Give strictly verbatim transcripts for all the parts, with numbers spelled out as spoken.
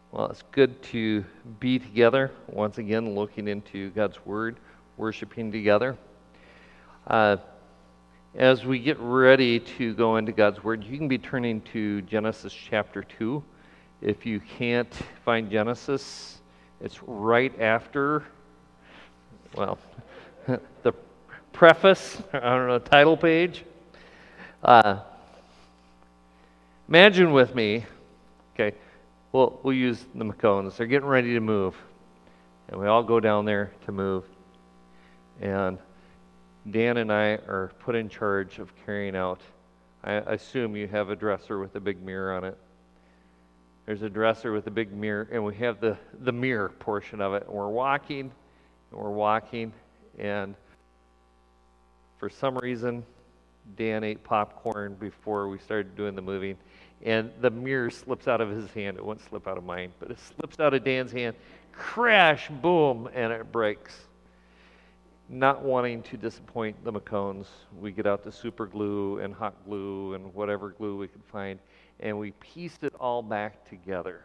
Well, it's good to be together once again, looking into God's Word, worshiping together. Uh, as we get ready to go into God's Word, you can be turning to Genesis chapter two. If you can't find Genesis, it's right after, well, the preface, I don't know, title page. Uh, imagine with me, okay, We'll, we'll use the McCones. They're getting ready to move. And we all go down there to move. And Dan and I are put in charge of carrying out. I assume you have a dresser with a big mirror on it. There's a dresser with a big mirror, and we have the, the mirror portion of it. And we're walking, and we're walking, and for some reason, Dan ate popcorn before we started doing the moving. And the mirror slips out of his hand. It won't slip out of mine, but it slips out of Dan's hand. Crash, boom, and it breaks. Not wanting to disappoint the McCones, we get out the super glue and hot glue and whatever glue we could find, and we pieced it all back together.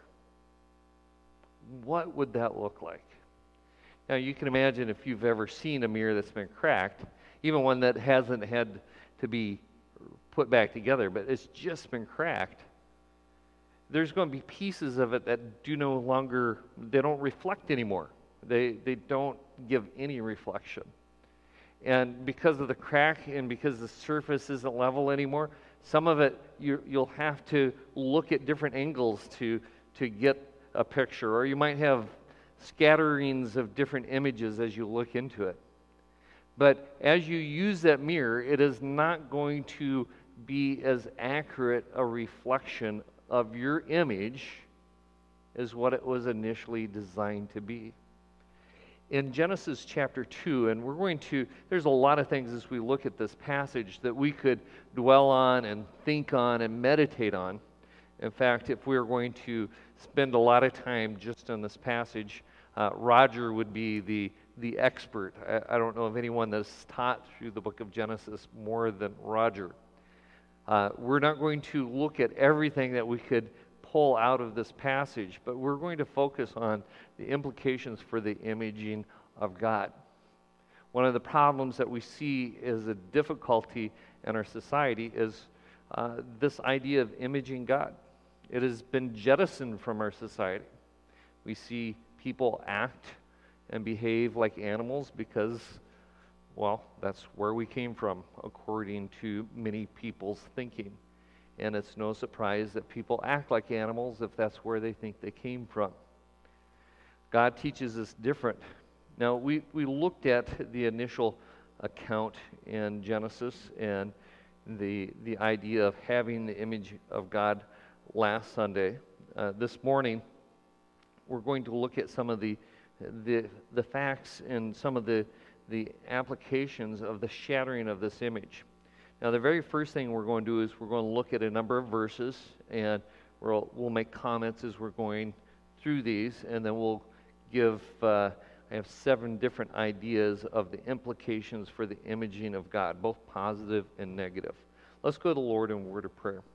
What would that look like? Now, you can imagine if you've ever seen a mirror that's been cracked, even one that hasn't had to be put back together, but it's just been cracked, there's going to be pieces of it that do no longer, they don't reflect anymore. They they don't give any reflection. And because of the crack and because the surface isn't level anymore, some of it you, you'll have to look at different angles to, to get a picture, or you might have scatterings of different images as you look into it. But as you use that mirror, it is not going to be as accurate a reflection of your image as what it was initially designed to be. In Genesis chapter two, and we're going to, there's a lot of things as we look at this passage that we could dwell on and think on and meditate on. In fact, if we were going to spend a lot of time just on this passage, uh, Roger would be the the expert. I, I don't know of anyone that's taught through the book of Genesis more than Roger. Uh, we're not going to look at everything that we could pull out of this passage, but we're going to focus on the implications for the imaging of God. One of the problems that we see as a difficulty in our society is uh, this idea of imaging God. It has been jettisoned from our society. We see people act and behave like animals because, well, that's where we came from, according to many people's thinking. And it's no surprise that people act like animals if that's where they think they came from. God teaches us different. Now, we, we looked at the initial account in Genesis and the, the idea of having the image of God last Sunday. Uh, this morning, we're going to look at some of the the the facts and some of the the applications of the shattering of this image. Now, the very first thing we're going to do is we're going to look at a number of verses, and we'll we'll make comments as we're going through these, and then we'll give uh, I have seven different ideas of the implications for the imaging of God, both positive and negative. Let's go to the Lord in a word of prayer.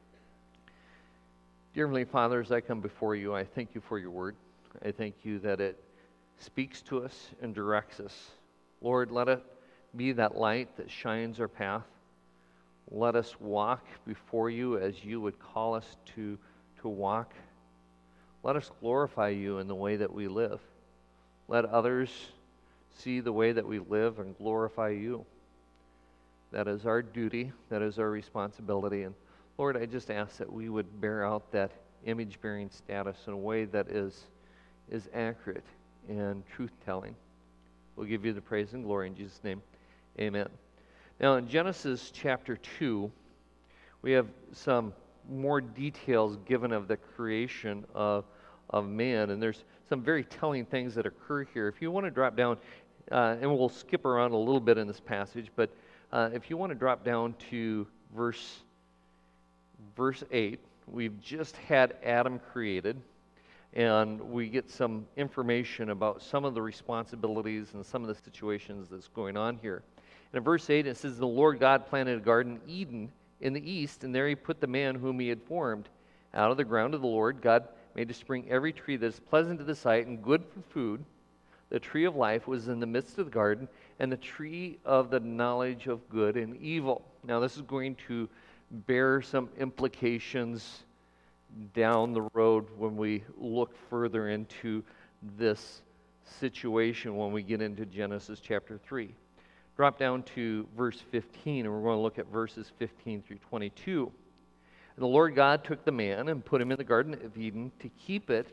Dear Heavenly Father, as I come before you, I thank you for your word. I thank you that it speaks to us and directs us. Lord, let it be that light that shines our path. Let us walk before you as you would call us to, to walk. Let us glorify you in the way that we live. Let others see the way that we live and glorify you. That is our duty. That is our responsibility. And Lord, I just ask that we would bear out that image-bearing status in a way that is is accurate and truth-telling. We'll give you the praise and glory in Jesus' name. Amen. Now, in Genesis chapter two, we have some more details given of the creation of, of man, and there's some very telling things that occur here. If you want to drop down, uh, and we'll skip around a little bit in this passage, but uh, if you want to drop down to verse, verse eight, we've just had Adam created, and we get some information about some of the responsibilities and some of the situations that's going on here. And in verse eight, it says, "The Lord God planted a garden, Eden, in the east, and there he put the man whom he had formed. Out of the ground of the Lord God made to spring every tree that is pleasant to the sight and good for food. The tree of life was in the midst of the garden, and the tree of the knowledge of good and evil. Now, this is going to bear some implications down the road when we look further into this situation when we get into Genesis chapter three. Drop down to verse fifteen, and we're going to look at verses fifteen through twenty-two. And the Lord God took the man and put him in the Garden of Eden to keep it,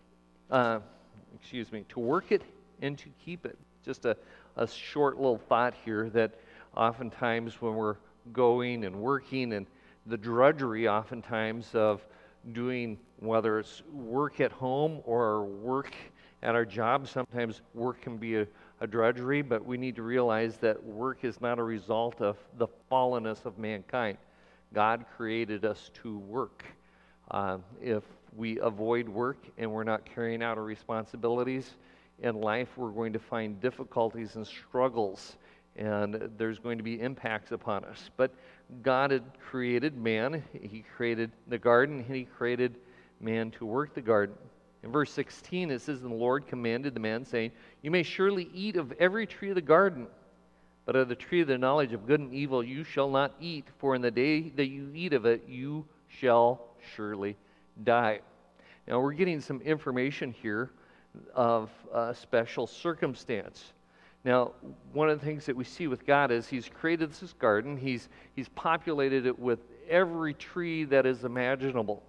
uh, excuse me, to work it and to keep it. Just a, a short little thought here that oftentimes when we're going and working and the drudgery oftentimes of doing, whether it's work at home or work at our job, sometimes work can be a, a drudgery, but we need to realize that work is not a result of the fallenness of mankind. God created us to work. Uh, if we avoid work and we're not carrying out our responsibilities in life, we're going to find difficulties and struggles, and there's going to be impacts upon us. But God had created man. He created the garden, and he created man to work the garden. In verse sixteen, it says, "And the Lord commanded the man, saying, You may surely eat of every tree of the garden, but of the tree of the knowledge of good and evil you shall not eat, for in the day that you eat of it you shall surely die." Now we're getting some information here of a special circumstance. Now, one of the things that we see with God is he's created this garden. He's, he's populated it with every tree that is imaginable.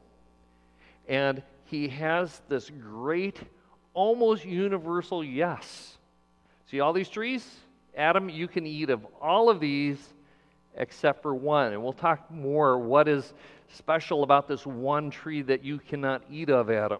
And he has this great, almost universal yes. See all these trees? Adam, you can eat of all of these except for one. And we'll talk more what is special about this one tree that you cannot eat of, Adam.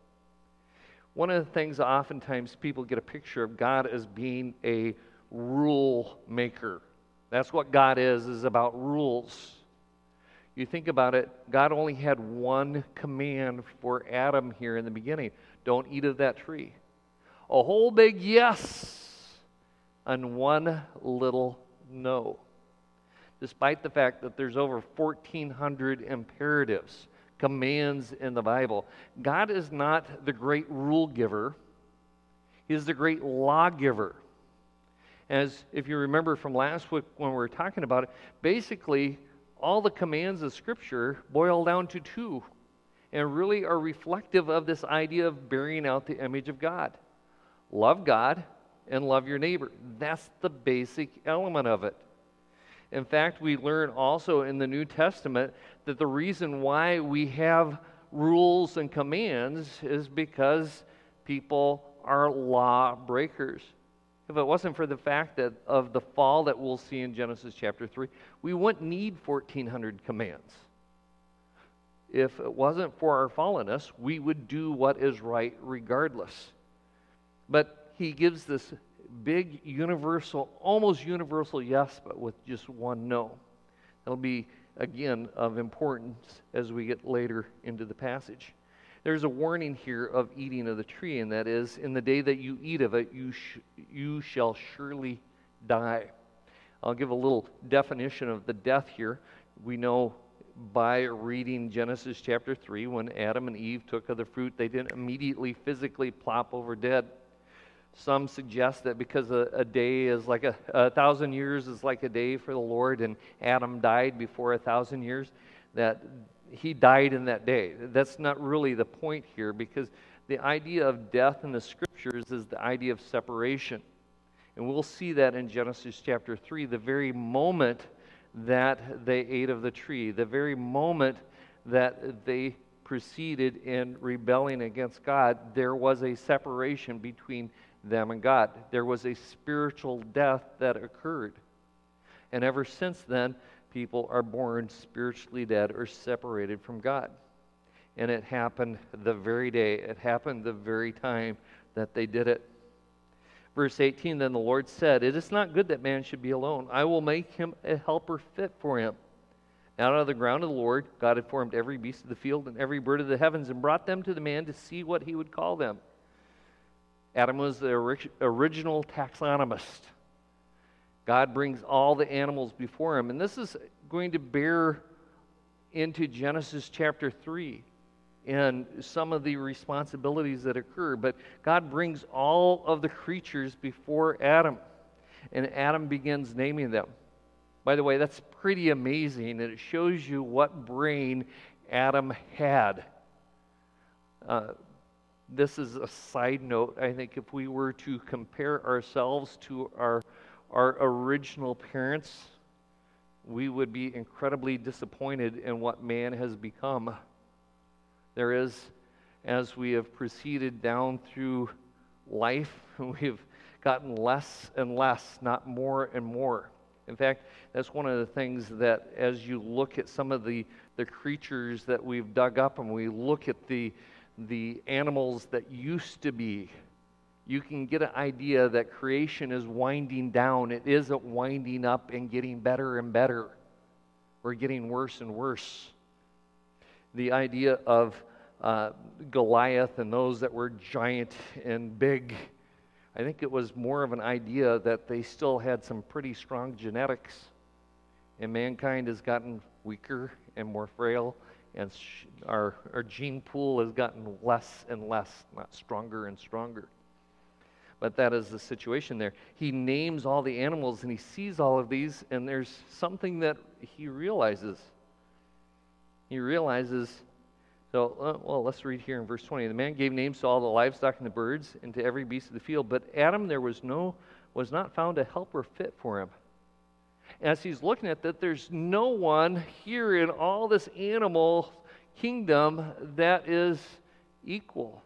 One of the things oftentimes people get a picture of God as being a rule maker. That's what God is, is about rules. You think about it, God only had one command for Adam here in the beginning. Don't eat of that tree. A whole big yes and one little no. Despite the fact that there's over fourteen hundred imperatives, commands in the Bible, God is not the great rule giver. He is the great lawgiver. As if you remember from last week when we were talking about it, basically all the commands of Scripture boil down to two and really are reflective of this idea of bearing out the image of God. Love God and love your neighbor. That's the basic element of it. In fact, we learn also in the New Testament that the reason why we have rules and commands is because people are law breakers. If it wasn't for the fact that of the fall that we'll see in Genesis chapter three, we wouldn't need fourteen hundred commands. If it wasn't for our fallenness, we would do what is right regardless. But he gives this big universal, almost universal yes, but with just one no. That'll be, again, of importance as we get later into the passage. There's a warning here of eating of the tree, and that is, in the day that you eat of it, you, sh- you shall surely die. I'll give a little definition of the death here. We know by reading Genesis chapter three, when Adam and Eve took of the fruit, they didn't immediately physically plop over dead. Some suggest that because a, a day is like a, a thousand years is like a day for the Lord, and Adam died before a thousand years, that he died in that day. That's not really the point here, because the idea of death in the Scriptures is the idea of separation. And we'll see that in Genesis chapter three, the very moment that they ate of the tree, the very moment that they proceeded in rebelling against God, there was a separation between them and God. There was a spiritual death that occurred. And ever since then, people are born spiritually dead or separated from God. And it happened the very day, it happened the very time that they did it. Verse eighteen, "Then the Lord said, It is not good that man should be alone. I will make him a helper fit for him. Out of the ground of the Lord, God had formed every beast of the field and every bird of the heavens and brought them to the man to see what he would call them." Adam was the ori- original taxonomist. God brings all the animals before him. And this is going to bear into Genesis chapter three. and some of the responsibilities that occur. But God brings all of the creatures before Adam, and Adam begins naming them. By the way, that's pretty amazing, and it shows you what brain Adam had. Uh, this is a side note. I think if we were to compare ourselves to our, our original parents, we would be incredibly disappointed in what man has become. There is, as we have proceeded down through life, we've gotten less and less, not more and more. In fact, that's one of the things that as you look at some of the, the creatures that we've dug up and we look at the, the animals that used to be, you can get an idea that creation is winding down. It isn't winding up and getting better and better. We're getting worse and worse. The idea of uh, Goliath and those that were giant and big, I think it was more of an idea that they still had some pretty strong genetics, and mankind has gotten weaker and more frail, and sh- our, our gene pool has gotten less and less, not stronger and stronger. But that is the situation there. He names all the animals, and he sees all of these, and there's something that he realizes. He realizes, so, uh, well, let's read here in verse twenty. The man gave names to all the livestock and the birds, and to every beast of the field. But Adam, there was no, was not found a helper fit for him. As he's looking at that, there's no one here in all this animal kingdom that is equal.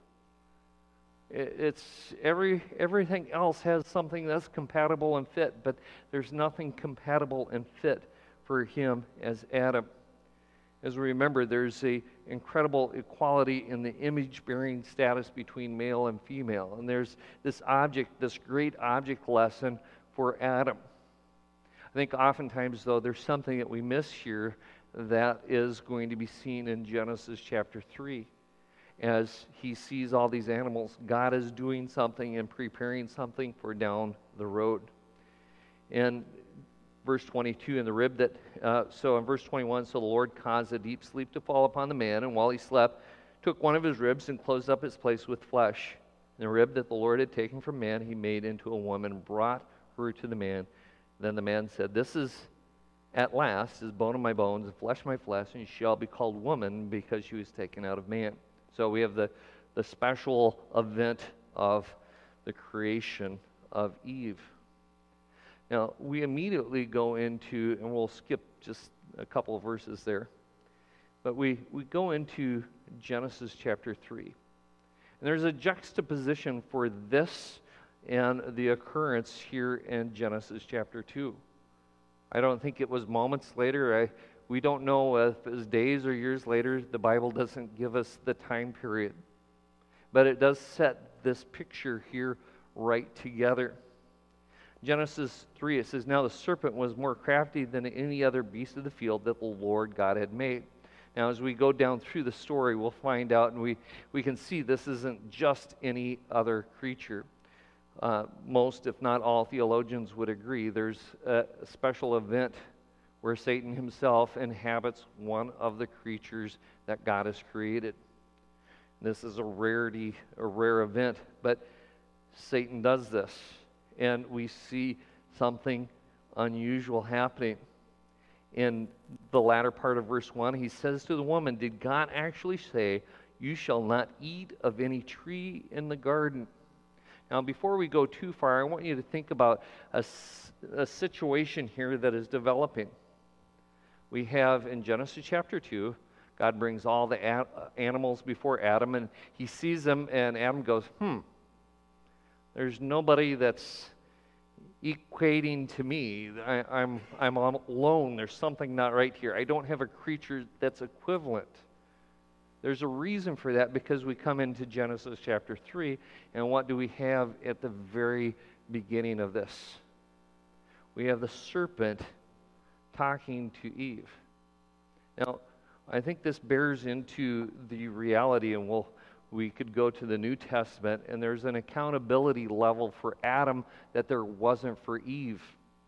It's every everything else has something that's compatible and fit, but there's nothing compatible and fit for him as Adam. As we remember, there's a incredible equality in the image-bearing status between male and female, and there's this object, this great object lesson for Adam. I think oftentimes, though, there's something that we miss here that is going to be seen in Genesis chapter three. As he sees all these animals, God is doing something and preparing something for down the road. In verse twenty-two, in the rib that, uh, so in verse twenty-one, so the Lord caused a deep sleep to fall upon the man, and while he slept, took one of his ribs and closed up its place with flesh. And the rib that the Lord had taken from man, he made into a woman, and brought her to the man. Then the man said, this is at last is bone of my bones and flesh of my flesh, and she shall be called woman, because she was taken out of man. So we have the, the special event of the creation of Eve. Now, we immediately go into, and we'll skip just a couple of verses there, but we, we go into Genesis chapter three. And there's a juxtaposition for this and the occurrence here in Genesis chapter two. I don't think it was moments later. I We don't know if it was days or years later. The Bible doesn't give us the time period. But it does set this picture here right together. Genesis three, it says, now the serpent was more crafty than any other beast of the field that the Lord God had made. Now as we go down through the story, we'll find out, and we, we can see this isn't just any other creature. Uh, most, if not all, theologians would agree there's a special event where Satan himself inhabits one of the creatures that God has created. This is a rarity, a rare event, but Satan does this, and we see something unusual happening. In the latter part of verse one, he says to the woman, did God actually say, you shall not eat of any tree in the garden? Now, before we go too far, I want you to think about a, a situation here that is developing. We have in Genesis chapter two, God brings all the a- animals before Adam, and he sees them, and Adam goes, hmm, there's nobody that's equating to me. I, I'm, I'm alone. There's something not right here. I don't have a creature that's equivalent. There's a reason for that, because we come into Genesis chapter three, and what do we have at the very beginning of this? We have the serpent talking to Eve. Now, I think this bears into the reality, and we'll, we could go to the New Testament, and there's an accountability level for Adam that there wasn't for Eve.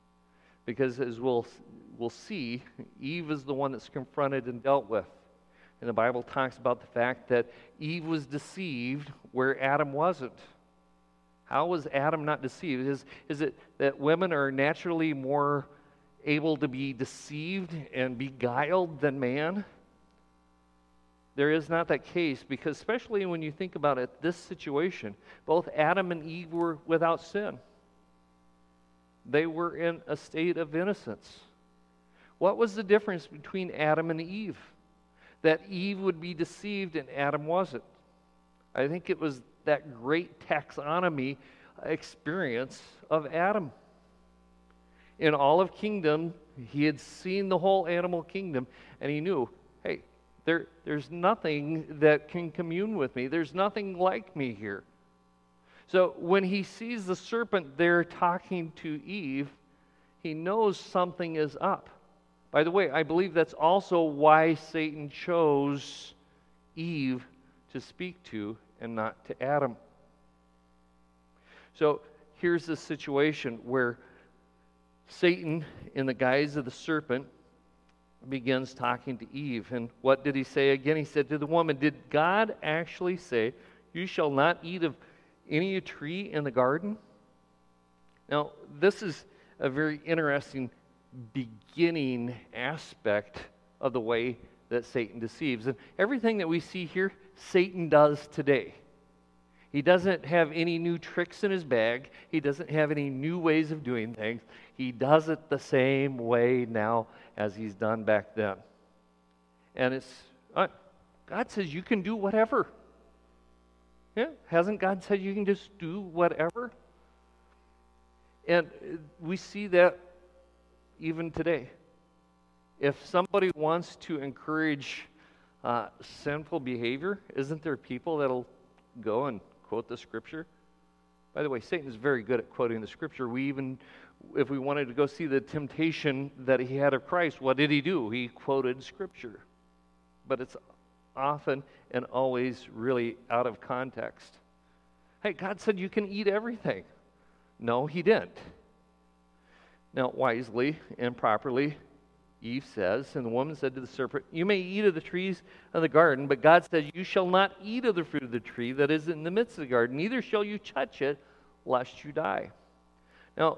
Because as we'll, we'll see, Eve is the one that's confronted and dealt with. And the Bible talks about the fact that Eve was deceived where Adam wasn't. How was Adam not deceived? Is, is it that women are naturally more able to be deceived and beguiled than man? There is not that case, because especially when you think about it, this situation, both Adam and Eve were without sin. They were in a state of innocence. What was the difference between Adam and Eve? That Eve would be deceived and Adam wasn't. I think it was that great taxonomy experience of Adam. In all of kingdom, he had seen the whole animal kingdom, and he knew, hey, there, there's nothing that can commune with me. There's nothing like me here. So when he sees the serpent there talking to Eve, he knows something is up. By the way, I believe that's also why Satan chose Eve to speak to and not to Adam. So here's the situation where Satan, in the guise of the serpent, begins talking to Eve. And what did he say again? He said to the woman, did God actually say, you shall not eat of any tree in the garden? Now, this is a very interesting beginning aspect of the way that Satan deceives. And everything that we see here, Satan does today. He doesn't have any new tricks in his bag. He doesn't have any new ways of doing things. He does it the same way now as he's done back then. And it's, uh, God says you can do whatever. Yeah, hasn't God said you can just do whatever? And we see that even today. If somebody wants to encourage uh, sinful behavior, isn't there people that'll go and quote the Scripture? By the way, Satan is very good at quoting the Scripture. We even, if we wanted to go see the temptation that he had of Christ, what did he do? He quoted Scripture. But it's often and always really out of context. Hey, God said you can eat everything. No, he didn't. Now, wisely and properly, Eve says, and the woman said to the serpent, you may eat of the trees of the garden, but God says, you shall not eat of the fruit of the tree that is in the midst of the garden, neither shall you touch it, lest you die. Now,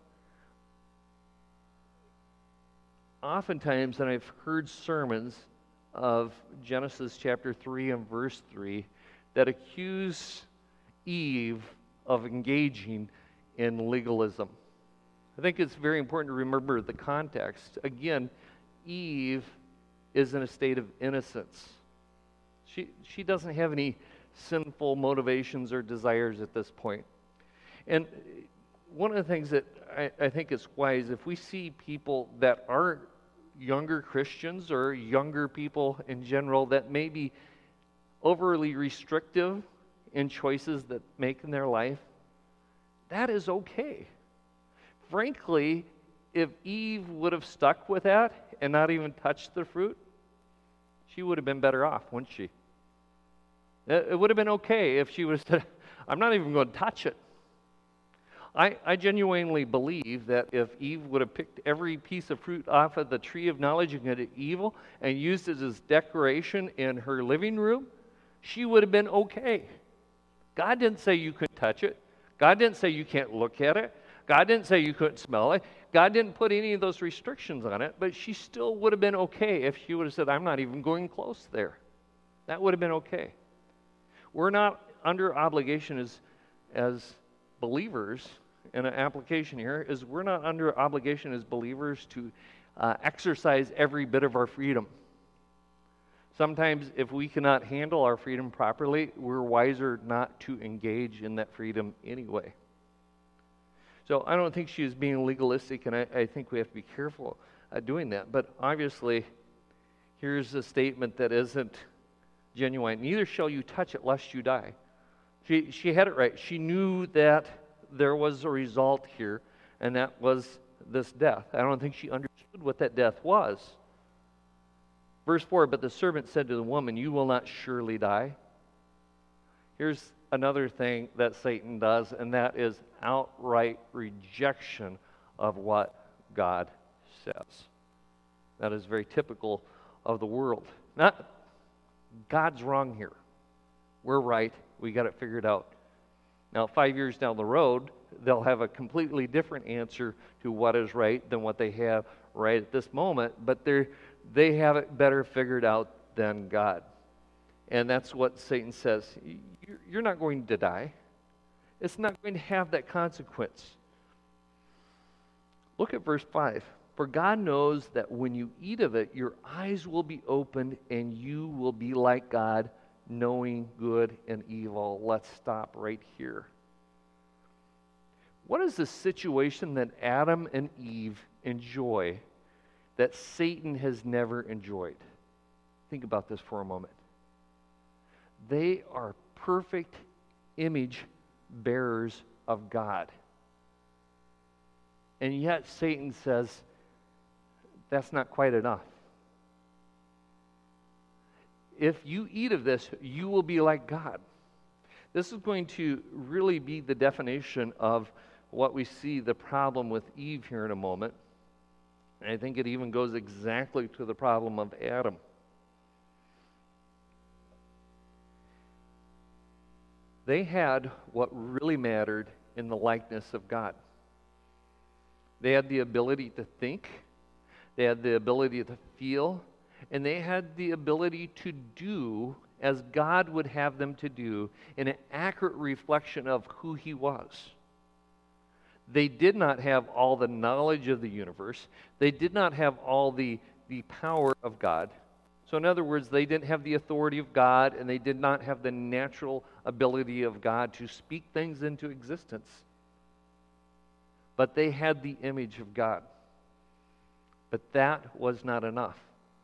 oftentimes, and I've heard sermons of Genesis chapter three and verse three that accuse Eve of engaging in legalism. I think it's very important to remember the context. Again, Eve is in a state of innocence. She, she doesn't have any sinful motivations or desires at this point. And one of the things that I, I think is wise, if we see people that aren't younger Christians or younger people in general that may be overly restrictive in choices that make in their life, that is okay. Frankly, if Eve would have stuck with that and not even touched the fruit, she would have been better off, wouldn't she? It would have been okay if she would have said, I'm not even going to touch it. I, I genuinely believe that if Eve would have picked every piece of fruit off of the tree of knowledge of good and evil and used it as decoration in her living room, she would have been okay. God didn't say you couldn't touch it. God didn't say you can't look at it. God didn't say you couldn't smell it. God didn't put any of those restrictions on it, but she still would have been okay if she would have said, I'm not even going close there. That would have been okay. We're not under obligation as, as believers, and an application here is we're not under obligation as believers to uh, exercise every bit of our freedom. Sometimes if we cannot handle our freedom properly, we're wiser not to engage in that freedom anyway. So I don't think she is being legalistic, and I, I think we have to be careful at doing that. But obviously, here's a statement that isn't genuine. Neither shall you touch it lest you die. She, she had it right. She knew that there was a result here, and that was this death. I don't think she understood what that death was. Verse four, but the servant said to the woman, you will not surely die. Here's another thing that Satan does, and that is outright rejection of what God says. That is very typical of the world. Not, God's wrong here. We're right. We got it figured out. Now, five years down the road, they'll have a completely different answer to what is right than what they have right at this moment, but they're, they have it better figured out than God. And that's what Satan says. You're not going to die. It's not going to have that consequence. Look at verse five. For God knows that when you eat of it, your eyes will be opened and you will be like God, knowing good and evil. Let's stop right here. What is the situation that Adam and Eve enjoy that Satan has never enjoyed? Think about this for a moment. They are perfect image bearers of God. And yet Satan says, that's not quite enough. If you eat of this, you will be like God. This is going to really be the definition of what we see the problem with Eve here in a moment. And I think it even goes exactly to the problem of Adam. They had what really mattered in the likeness of God. They had the ability to think, they had the ability to feel, and they had the ability to do as God would have them to do in an accurate reflection of who He was. They did not have all the knowledge of the universe. They did not have all the, the power of God. So in other words, they didn't have the authority of God, and they did not have the natural ability of God to speak things into existence. But they had the image of God. But that was not enough.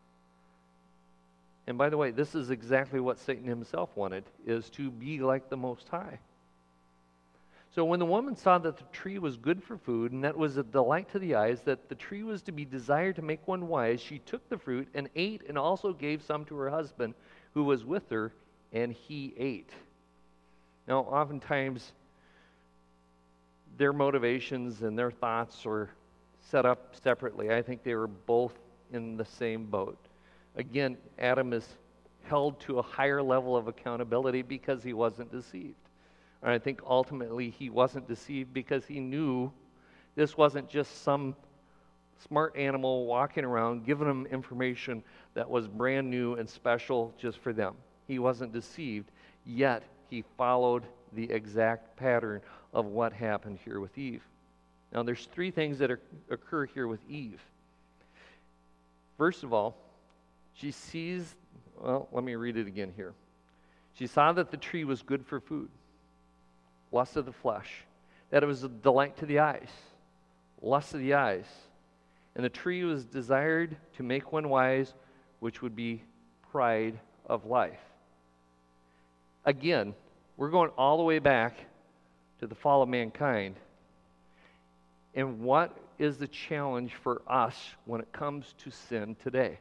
And by the way, this is exactly what Satan himself wanted, is to be like the Most High. So when the woman saw that the tree was good for food, and that was a delight to the eyes, that the tree was to be desired to make one wise, she took the fruit and ate, and also gave some to her husband who was with her, and he ate. Now, oftentimes, their motivations and their thoughts were set up separately. I think they were both in the same boat. Again, Adam is held to a higher level of accountability because he wasn't deceived. And I think ultimately he wasn't deceived because he knew this wasn't just some smart animal walking around giving them information that was brand new and special just for them. He wasn't deceived, yet he followed the exact pattern of what happened here with Eve. Now there's three things that are, occur here with Eve. First of all, she sees, well, let me read it again here. She saw that the tree was good for food, lust of the flesh, that it was a delight to the eyes, lust of the eyes, and the tree was desired to make one wise, which would be pride of life. Again, we're going all the way back to the fall of mankind. And what is the challenge for us when it comes to sin today?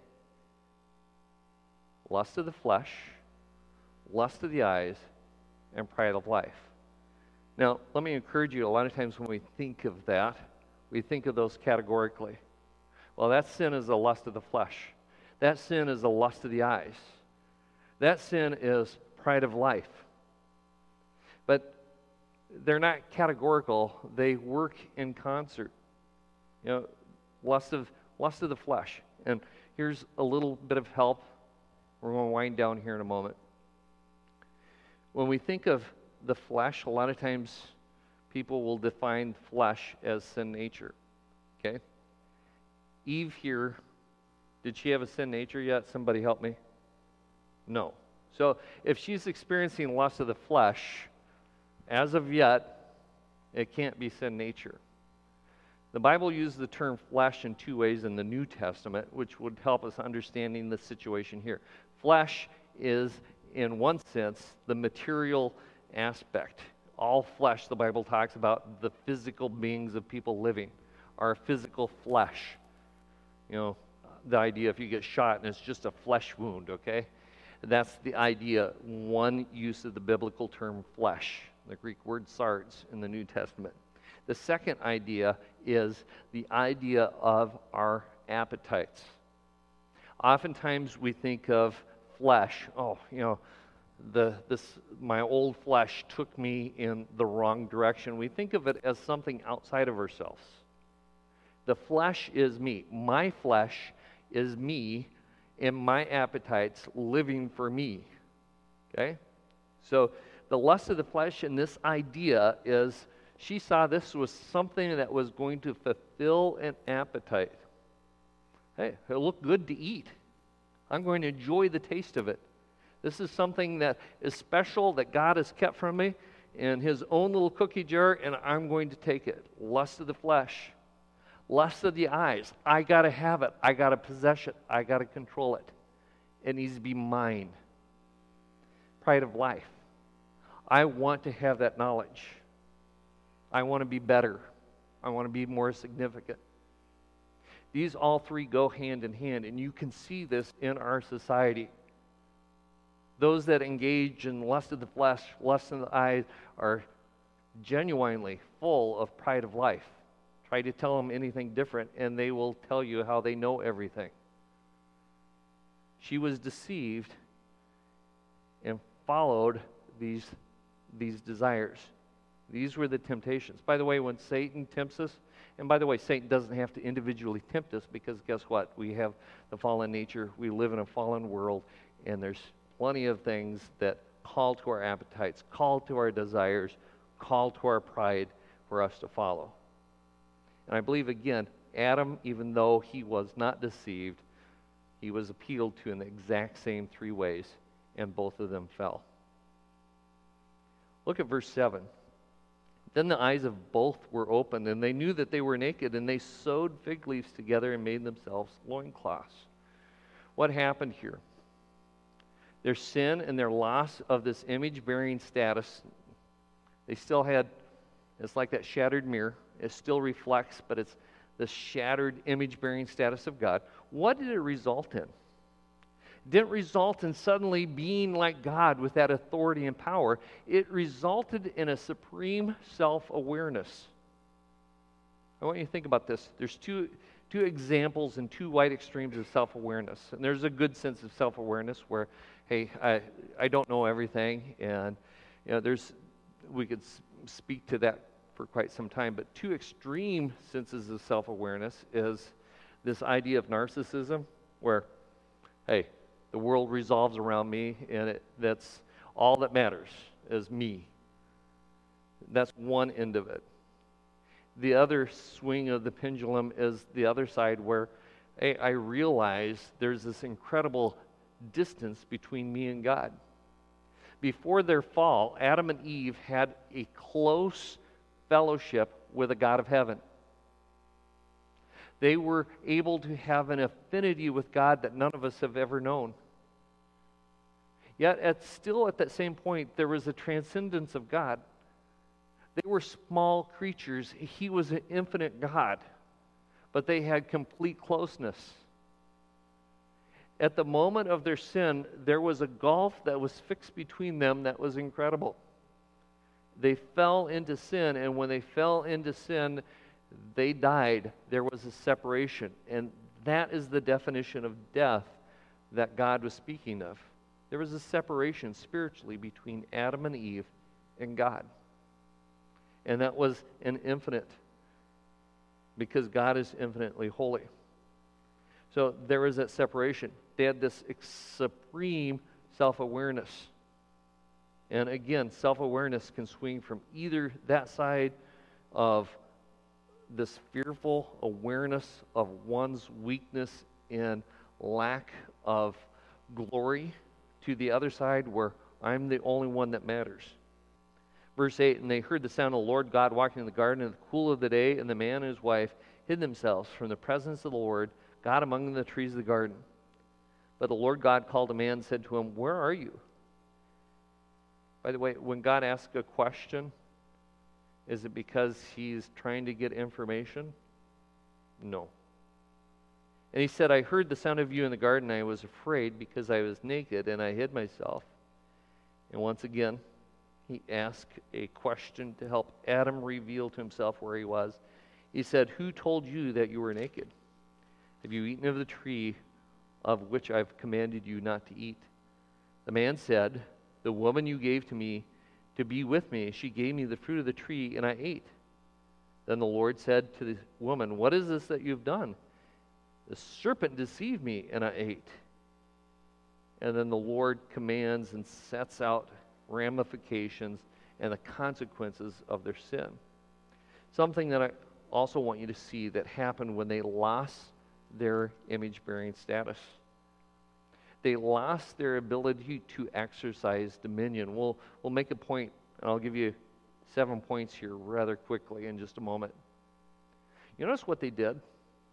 Lust of the flesh, lust of the eyes, and pride of life. Now, let me encourage you, a lot of times when we think of that, we think of those categorically. Well, that sin is the lust of the flesh. That sin is the lust of the eyes. That sin is pride of life. But they're not categorical. They work in concert. You know, lust of lust of the flesh. And here's a little bit of help. We're going to wind down here in a moment. When we think of the flesh, a lot of times people will define flesh as sin nature. Okay? Eve here, did she have a sin nature yet? Somebody help me. No. So if she's experiencing lust of the flesh, as of yet, it can't be sin nature. The Bible uses the term flesh in two ways in the New Testament, which would help us understanding the situation here. Flesh is, in one sense, the material aspect. All flesh, the Bible talks about the physical beings of people living, are physical flesh. You know, the idea if you get shot and it's just a flesh wound, okay? That's the idea, one use of the biblical term flesh, the Greek word sarx in the New Testament. The second idea is the idea of our appetites. Oftentimes we think of flesh. Oh, you know, the this my old flesh took me in the wrong direction. We think of it as something outside of ourselves. The flesh is me. My flesh is me and my appetites living for me. Okay? So the lust of the flesh and this idea is she saw this was something that was going to fulfill an appetite. Hey, it looked good to eat. I'm going to enjoy the taste of it. This is something that is special that God has kept from me in his own little cookie jar, and I'm going to take it. Lust of the flesh. Lust of the eyes. I got to have it. I got to possess it. I got to control it. It needs to be mine. Pride of life. I want to have that knowledge. I want to be better. I want to be more significant. These all three go hand in hand, and you can see this in our society. Those that engage in lust of the flesh, lust of the eyes, are genuinely full of pride of life. Try to tell them anything different, and they will tell you how they know everything. She was deceived and followed these, these desires. These were the temptations. By the way, when Satan tempts us, and by the way, Satan doesn't have to individually tempt us, because guess what? We have the fallen nature. We live in a fallen world, and there's plenty of things that call to our appetites, call to our desires, call to our pride for us to follow. And I believe, again, Adam, even though he was not deceived, he was appealed to in the exact same three ways, and both of them fell. Look at verse seven. Then the eyes of both were opened, and they knew that they were naked, and they sewed fig leaves together and made themselves loincloths. What happened here? Their sin and their loss of this image-bearing status, they still had, it's like that shattered mirror. It still reflects, but it's the shattered image-bearing status of God. What did it result in? It didn't result in suddenly being like God with that authority and power. It resulted in a supreme self-awareness. I want you to think about this. There's two, two examples and two wide extremes of self-awareness. And there's a good sense of self-awareness where, hey, I, I don't know everything. And you know, there's we could speak to that for quite some time, but two extreme senses of self-awareness is this idea of narcissism, where, hey, the world revolves around me, and it, that's all that matters is me. That's one end of it. The other swing of the pendulum is the other side, where hey, I realize there's this incredible distance between me and God. Before their fall, Adam and Eve had a close fellowship with a God of heaven. They were able to have an affinity with God that none of us have ever known. Yet, at still at that same point, there was a transcendence of God. They were small creatures. He was an infinite God, but they had complete closeness. At the moment of their sin, there was a gulf that was fixed between them that was incredible. They fell into sin, and when they fell into sin, they died. There was a separation, and that is the definition of death that God was speaking of. There was a separation spiritually between Adam and Eve and God, and that was an infinite, because God is infinitely holy. So there was that separation. They had this supreme self-awareness. And again, self-awareness can swing from either that side of this fearful awareness of one's weakness and lack of glory, to the other side where I'm the only one that matters. Verse eight, and they heard the sound of the Lord God walking in the garden in the cool of the day, and the man and his wife hid themselves from the presence of the Lord God among the trees of the garden. But the Lord God called a man and said to him, where are you? By the way, when God asks a question, is it because he's trying to get information? No. And he said, I heard the sound of you in the garden. I was afraid because I was naked and I hid myself. And once again, he asked a question to help Adam reveal to himself where he was. He said, who told you that you were naked? Have you eaten of the tree of which I've commanded you not to eat? The man said, "The woman you gave to me to be with me, she gave me the fruit of the tree, and I ate." Then the Lord said to the woman, "What is this that you've done?" "The serpent deceived me, and I ate." And then the Lord commands and sets out ramifications and the consequences of their sin. Something that I also want you to see that happened when they lost their image-bearing status. They lost their ability to exercise dominion. We'll, we'll make a point, and I'll give you seven points here rather quickly in just a moment. You notice what they did?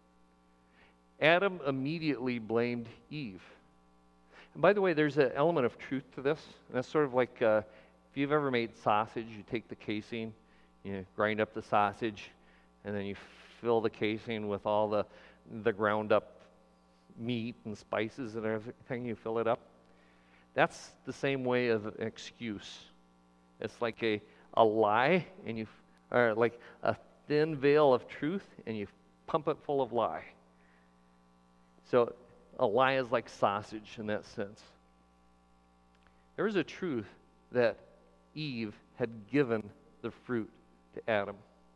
Adam immediately blamed Eve. And by the way, there's an element of truth to this. And that's sort of like uh, if you've ever made sausage, you take the casing, you grind up the sausage, and then you fill the casing with all the, the ground up meat and spices and everything, you fill it up. That's the same way of an excuse. It's like a, a lie, and you, or like a thin veil of truth, and you pump it full of lie. So a lie is like sausage in that sense. There was a truth that Eve had given the fruit to Adam.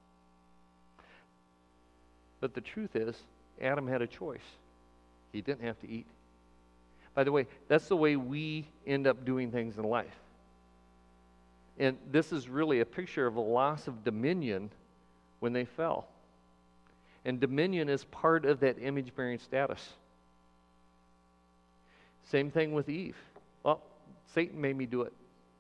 But the truth is, Adam had a choice. He didn't have to eat. By the way, that's the way we end up doing things in life. And this is really a picture of a loss of dominion when they fell. And dominion is part of that image-bearing status. Same thing with Eve. Well, Satan made me do it.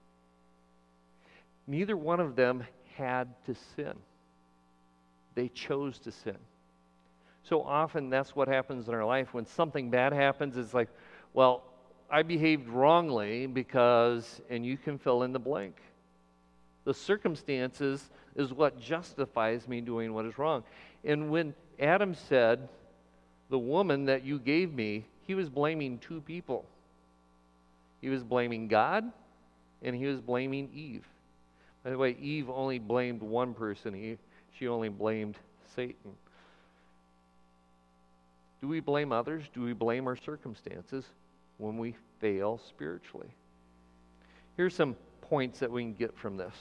Neither one of them had to sin. They chose to sin. So often that's what happens in our life. When something bad happens, it's like, well, I behaved wrongly because, and you can fill in the blank. The circumstances is what justifies me doing what is wrong. And when Adam said, "The woman that you gave me," he was blaming two people. He was blaming God, and he was blaming Eve. By the way, Eve only blamed one person. He, she only blamed Satan. Do we blame others? Do we blame our circumstances when we fail spiritually? Here's some points that we can get from this.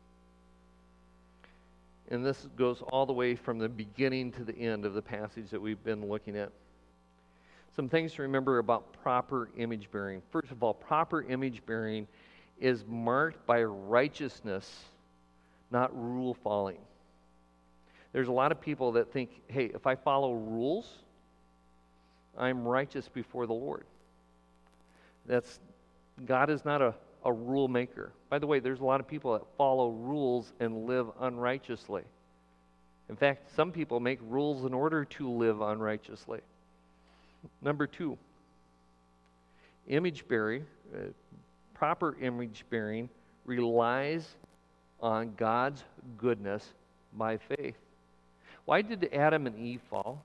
And this goes all the way from the beginning to the end of the passage that we've been looking at. Some things to remember about proper image bearing. First of all, proper image bearing is marked by righteousness, not rule following. There's a lot of people that think, hey, if I follow rules, I'm righteous before the Lord. That's God is not a, a rule maker. By the way, there's a lot of people that follow rules and live unrighteously. In fact, some people make rules in order to live unrighteously. Number two, image bearing, uh, proper image bearing relies on God's goodness by faith. Why did Adam and Eve fall?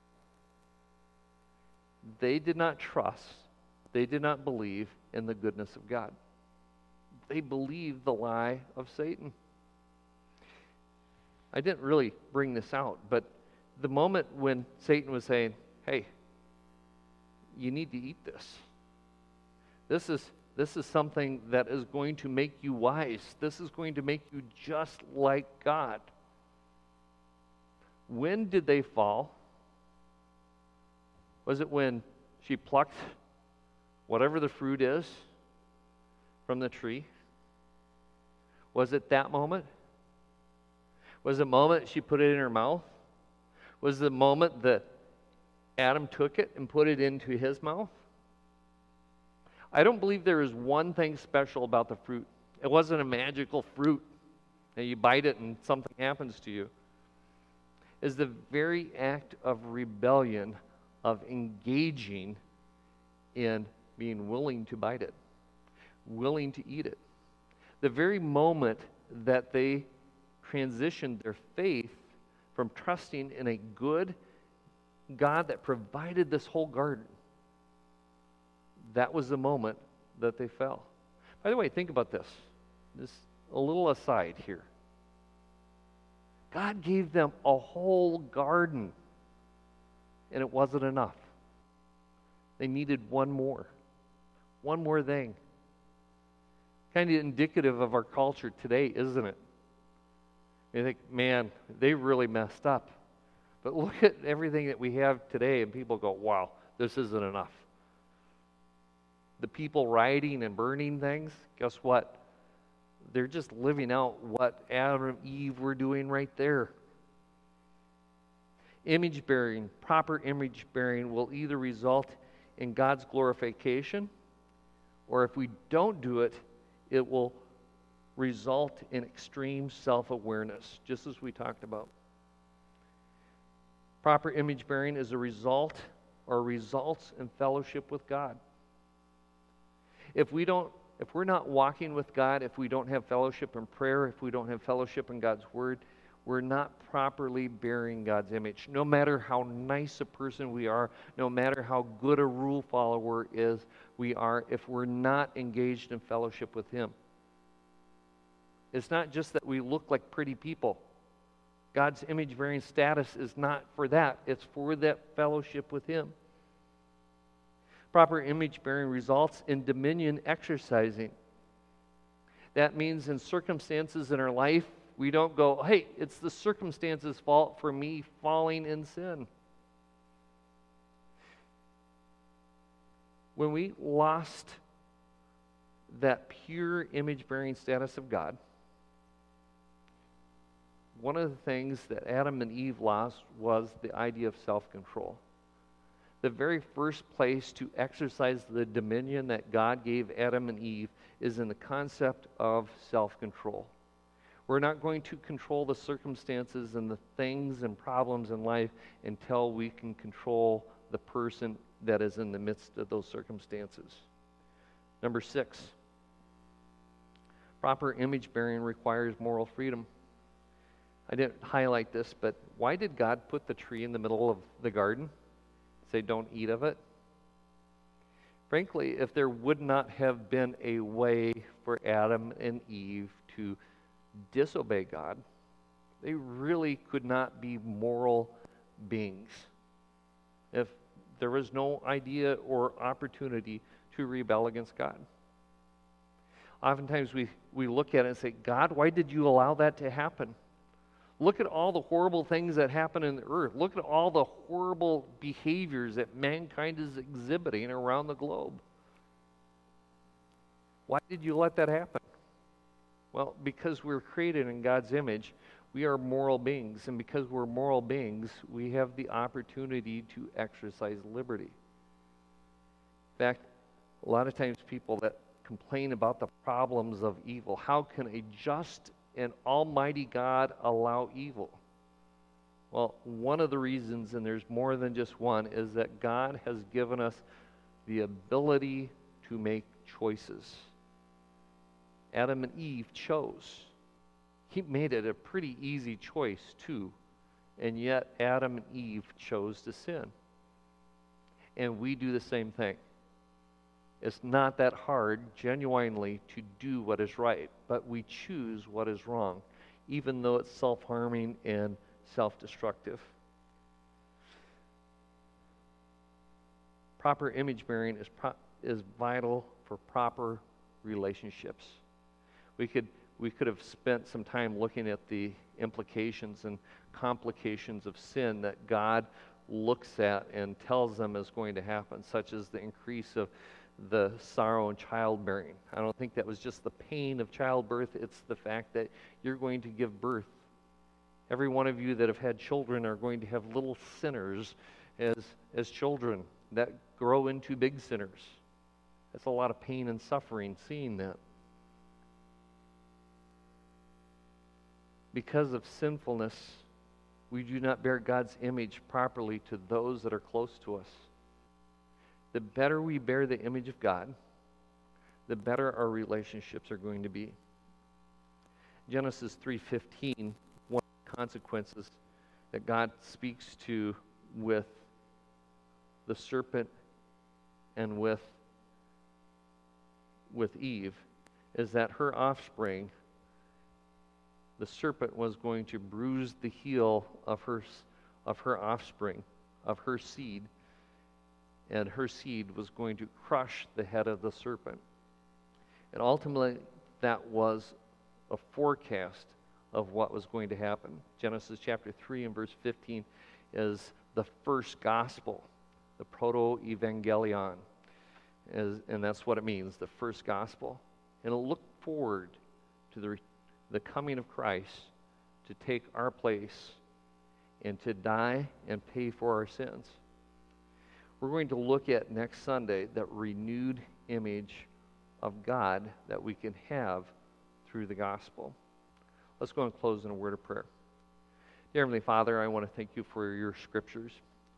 They did not trust, they did not believe in the goodness of God. They believed the lie of Satan. I didn't really bring this out, but the moment when Satan was saying, hey, you need to eat this. This is, this is something that is going to make you wise. This is going to make you just like God. When did they fall? Was it when she plucked whatever the fruit is from the tree? Was it that moment? Was it the moment she put it in her mouth? Was it the moment that Adam took it and put it into his mouth? I don't believe there is one thing special about the fruit. It wasn't a magical fruit that you bite it and something happens to you. It's the very act of rebellion, of engaging in being willing to bite it, willing to eat it. The very moment that they transitioned their faith from trusting in a good God that provided this whole garden, that was the moment that they fell. By the way, think about this. This a little aside here. God gave them a whole garden, and it wasn't enough. They needed one more. One more thing. Kind of indicative of our culture today, isn't it? You think, man, they really messed up. But look at everything that we have today, and people go, wow, this isn't enough. The people rioting and burning things, guess what? They're just living out what Adam and Eve were doing right there. Image bearing, proper image bearing will either result in God's glorification, or if we don't do it, it will result in extreme self-awareness, just as we talked about. Proper image bearing is a result or results in fellowship with God. If we don't, if we're not walking with God, if we don't have fellowship in prayer, if we don't have fellowship in God's Word, we're not properly bearing God's image. No matter how nice a person we are, no matter how good a rule follower is we are, if we're not engaged in fellowship with Him. It's not just that we look like pretty people. God's image-bearing status is not for that. It's for that fellowship with Him. Proper image-bearing results in dominion exercising. That means in circumstances in our life, we don't go, hey, it's the circumstances' fault for me falling in sin. When we lost that pure image-bearing status of God, one of the things that Adam and Eve lost was the idea of self-control. The very first place to exercise the dominion that God gave Adam and Eve is in the concept of self-control. We're not going to control the circumstances and the things and problems in life until we can control the person that is in the midst of those circumstances. Number six, proper image bearing requires moral freedom. I didn't highlight this, but why did God put the tree in the middle of the garden? Say, don't eat of it. Frankly, if there would not have been a way for Adam and Eve to disobey God, they really could not be moral beings. If there was no idea or opportunity to rebel against God. Oftentimes we, we look at it and say, God, why did you allow that to happen? Look at all the horrible things that happen in the earth. Look at all the horrible behaviors that mankind is exhibiting around the globe. Why did you let that happen? Well, because we're created in God's image, we are moral beings. And because we're moral beings, we have the opportunity to exercise liberty. In fact, a lot of times people that complain about the problems of evil, how can a just and almighty God allow evil? Well, one of the reasons, and there's more than just one, is that God has given us the ability to make choices. Adam and Eve chose. He made it a pretty easy choice too, and yet Adam and Eve chose to sin. And we do the same thing. It's not that hard, genuinely, to do what is right, but we choose what is wrong, even though it's self-harming and self-destructive. Proper image bearing is, pro- is vital for proper relationships. We could, we could have spent some time looking at the implications and complications of sin that God looks at and tells them is going to happen, such as the increase of the sorrow in childbearing. I don't think that was just the pain of childbirth. It's the fact that you're going to give birth. Every one of you that have had children are going to have little sinners as, as children that grow into big sinners. That's a lot of pain and suffering seeing that. Because of sinfulness, we do not bear God's image properly to those that are close to us. The better we bear the image of God, the better our relationships are going to be. Genesis three fifteen, one of the consequences that God speaks to with the serpent and with, with Eve is that her offspring, the serpent, was going to bruise the heel of her, of her offspring, of her seed, and her seed was going to crush the head of the serpent. And ultimately, that was a forecast of what was going to happen. Genesis chapter three and verse fifteen is the first gospel, the proto-evangelion, is, and that's what it means, the first gospel. And it'll look forward to the, the coming of Christ to take our place and to die and pay for our sins. We're going to look at next Sunday that renewed image of God that we can have through the gospel. Let's go and close in a word of prayer. Dear Heavenly Father, I want to thank you for your scriptures.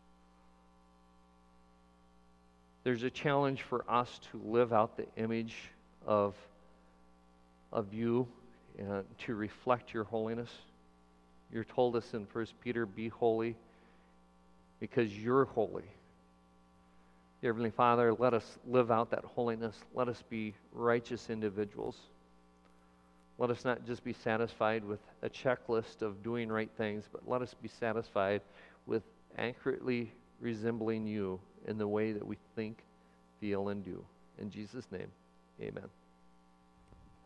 There's a challenge for us to live out the image of, of you and to reflect your holiness. You're told us in First Peter, be holy because you're holy. Dear Heavenly Father, let us live out that holiness. Let us be righteous individuals. Let us not just be satisfied with a checklist of doing right things, but let us be satisfied with accurately resembling you in the way that we think, feel, and do. In Jesus' name, amen.